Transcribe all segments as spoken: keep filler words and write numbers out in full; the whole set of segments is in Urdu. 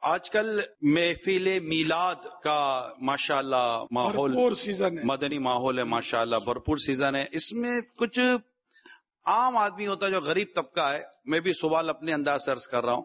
آج کل محفل میلاد کا ماشاءاللہ ماحول، بھرپور سیزن ہے، مدنی ماحول ہے ماشاءاللہ، بھرپور سیزن ہے. اس میں کچھ عام آدمی ہوتا ہے جو غریب طبقہ ہے، میں بھی سوال اپنے انداز سے عرض کر رہا ہوں،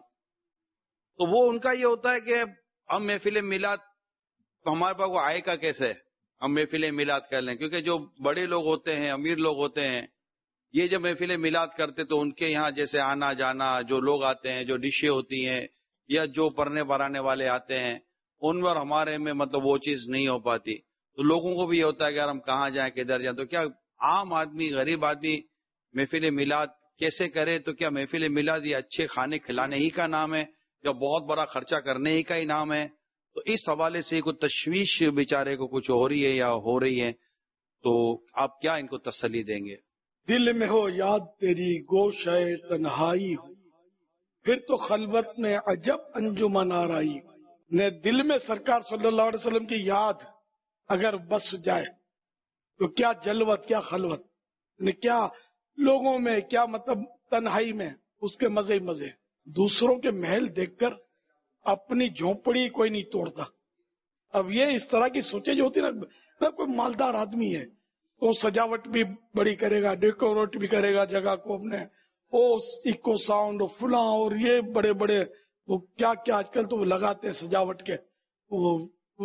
تو وہ ان کا یہ ہوتا ہے کہ ہم محفل میلاد ہمارے پاس وہ آئے کا کیسے ہم محفل میلاد کر لیں، کیونکہ جو بڑے لوگ ہوتے ہیں، امیر لوگ ہوتے ہیں، یہ جب محفل میلاد کرتے تو ان کے یہاں جیسے آنا جانا، جو لوگ آتے ہیں، جو ڈشیں ہوتی ہیں یا جو پرنے برانے والے آتے ہیں، ان پر ہمارے میں مطلب وہ چیز نہیں ہو پاتی. تو لوگوں کو بھی یہ ہوتا ہے کہ یار ہم کہاں جائیں، کدھر جائیں. تو کیا عام آدمی، غریب آدمی محفل میلاد کیسے کرے؟ تو کیا محفل میلاد یہ اچھے کھانے کھلانے ہی کا نام ہے یا بہت بڑا خرچہ کرنے ہی کا ہی نام ہے؟ تو اس حوالے سے کوئی تشویش بیچارے کو کچھ ہو رہی ہے یا ہو رہی ہے، تو آپ کیا ان کو تسلی دیں گے؟ دل میں ہو یاد تیری گوشہ تنہائی ہو، پھر تو خلوت میں عجب انجمن آرائی. نے دل میں سرکار صلی اللہ علیہ وسلم کی یاد اگر بس جائے تو کیا جلوت، کیا خلوت، نے کیا لوگوں میں، کیا مطلب تنہائی میں اس کے مزے مزے. دوسروں کے محل دیکھ کر اپنی جھونپڑی کوئی نہیں توڑتا. اب یہ اس طرح کی سوچیں جو ہوتی نا، کوئی مالدار آدمی ہے وہ سجاوٹ بھی بڑی کرے گا، ڈیکوریٹ بھی کرے گا جگہ کو اپنے، وہ ایکو ساؤنڈ فلاں اور یہ بڑے بڑے وہ کیا کیا آج کل تو وہ لگاتے ہیں سجاوٹ کے، وہ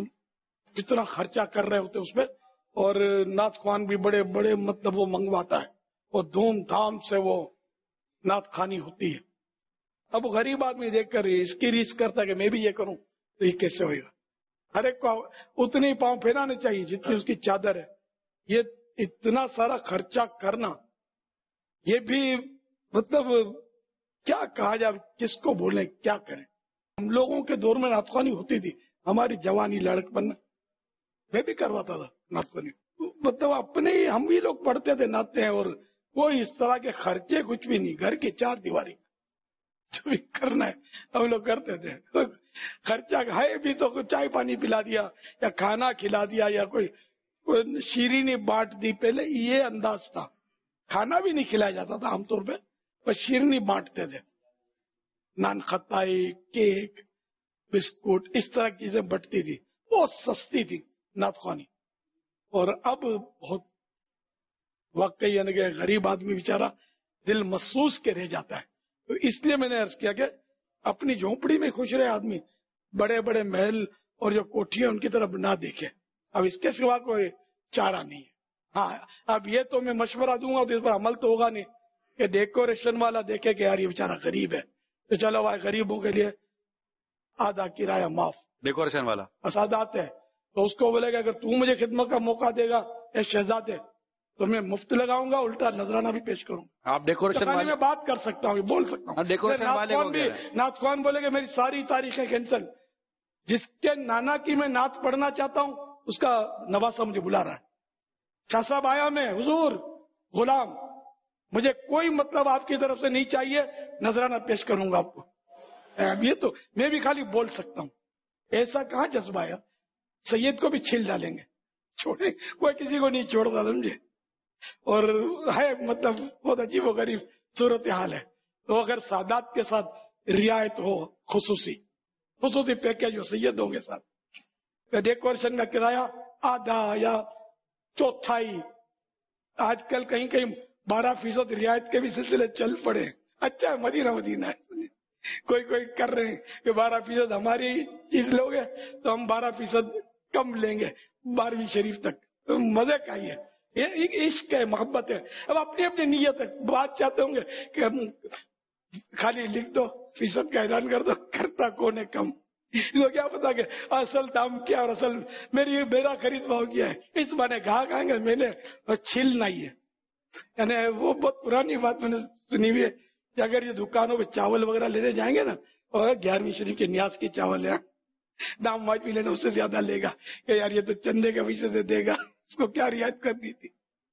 کتنا خرچہ کر رہے ہوتے اس پہ. اور نعت خوان بھی بڑے بڑے مطلب وہ منگواتا ہے اور دھوم دھام سے وہ نعت خوانی ہوتی ہے. اب غریب آدمی دیکھ کر اس کی ریس کرتا ہے کہ میں بھی یہ کروں، تو یہ کیسے ہوئے گا؟ ہر ایک کو اتنے پاؤں پھیلانے چاہیے جتنی اس کی چادر ہے. یہ اتنا سارا خرچہ کرنا، یہ بھی مطلب کیا کہا جائے، کس کو بولیں، کیا کریں. ہم لوگوں کے دور میں نعت خوانی ہوتی تھی، ہماری جوانی لڑک پن میں بھی کرواتا تھا نعت خوانی، مطلب اپنے ہی ہم بھی لوگ پڑھتے تھے، ناچتے ہیں، اور کوئی اس طرح کے خرچے کچھ بھی نہیں. گھر کی چار دیواری جو بھی کرنا ہے ہم لوگ کرتے تھے. خرچہ ہے بھی تو چائے پانی پلا دیا یا کھانا کھلا دیا یا کوئی شیرینی بانٹ دی. پہلے یہ انداز تھا، کھانا بھی نہیں کھلایا جاتا تھا عام طور پہ، بس شیرینی بانٹتے تھے. نان خطائی، کیک، بسکٹ، اس طرح کی چیزیں بٹتی تھی، بہت سستی تھی نعت خوانی. اور اب بہت واقعی یعنی کہ غریب آدمی بیچارہ دل محسوس کے رہ جاتا ہے. تو اس لیے میں نے عرض کیا کہ اپنی جھونپڑی میں خوش رہے آدمی، بڑے بڑے محل اور جو کوٹھیاں ان کی طرف نہ دیکھے. اب اس کے سوا کوئی چارہ نہیں ہے. ہاں اب یہ تو میں مشورہ دوں گا تو اس پر عمل تو ہوگا نہیں کہ ڈیکوریشن والا دیکھے کہ یار یہ بیچارہ غریب ہے تو چلو بھائی غریبوں کے لیے آدھا کرایہ معاف. ڈیکوریشن والا اسادات ہے تو اس کو بولے گا اگر تو مجھے خدمت کا موقع دے گا اے شہزادے تو میں مفت لگاؤں گا، الٹا نذرانہ بھی پیش کروں. آپ ڈیکوریشن والے میں بات کر سکتا ہوں، بول سکتا ہوں. ڈیکوریشن والے کو بھی نعت خوان بولے کہ میری ساری تاریخیں کینسل. جس کے نانا کی میں نعت پڑھنا چاہتا ہوں اس کا نواسا مجھے بلا رہا ہے. شاہ صاحب آیا میں، حضور غلام، مجھے کوئی مطلب آپ کی طرف سے نہیں چاہیے، نذرانہ پیش کروں گا آپ کو. یہ تو میں بھی خالی بول سکتا ہوں. ایسا کہاں جذبہ ہے؟ سید کو بھی چھیل ڈالیں گے، چھوڑیں، کوئی کسی کو نہیں چھوڑتا سمجھے. اور ہے مطلب بہت عجیب و غریب صورتحال ہے. تو اگر سادات کے ساتھ رعایت ہو، خصوصی خصوصی پیکج ہو سیدوں کے ساتھ، ڈیکوریشن کا کرایہ آدھا یا چوتھائی، آج کل کہیں کہیں بارہ فیصد رعایت کے بھی سلسلے چل پڑے. اچھا ہے، مدینہ مدینہ ہے، کوئی کوئی کر رہے ہیں کہ بارہ فیصد ہماری چیز لوگے تو ہم بارہ فیصد کم لیں گے بارہویں شریف تک. مزے کا ہی ہے، یہ عشق ہے، محبت ہے. اب اپنی اپنی نیت ہے. بات چاہتے ہوں گے کہ ہم خالی لکھ دو، فیصد کا اعلان کر دو، کرتا کون ہے کم. تو کیا پتا کہ اصل دام کیا اور اصل میری میرا خرید بھاؤ کیا ہے. اس بانے کہا کہیں گے میں نے چھیلنا ہی ہے. یعنی وہ بہت پرانی بات میں نے سنی ہوئی ہے کہ اگر یہ دکانوں پہ چاول وغیرہ لینے جائیں گے نا، اور گیارہویں شریف کے نیاز کی چاول ہے، دام ماج بھی لینا اس سے زیادہ لے گا کہ یار یہ تو چندے کے پیسے سے دے گا، اس کو کیا رعایت کرنی تھی.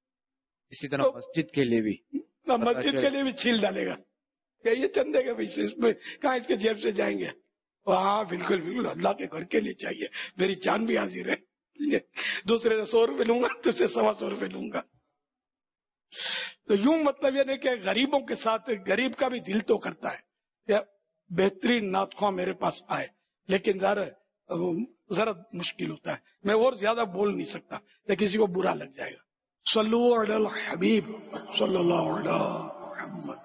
اسی طرح مسجد کے لیے بھی مسجد کے لیے بھی چھیل ڈالے گا کہ یہ چندے کے پیسے، اس میں کہاں اس کے جیب سے جائیں گے. ہاں بالکل بالکل، اللہ کے گھر کے لیے چاہیے، میری جان بھی حاضر ہے. دوسرے سے سو روپے لوں گا، دوسرے سوا سو روپے لوں گا. تو یوں مطلب یہ نہیں کہ غریبوں کے ساتھ غریب کا بھی دل تو کرتا ہے کہ بہترین نعت خواں میرے پاس آئے. لیکن ذرا ذرا مشکل ہوتا ہے، میں اور زیادہ بول نہیں سکتا یا کسی کو برا لگ جائے گا۔ صلو علی الحبیب صلی اللہ علیہ محمد۔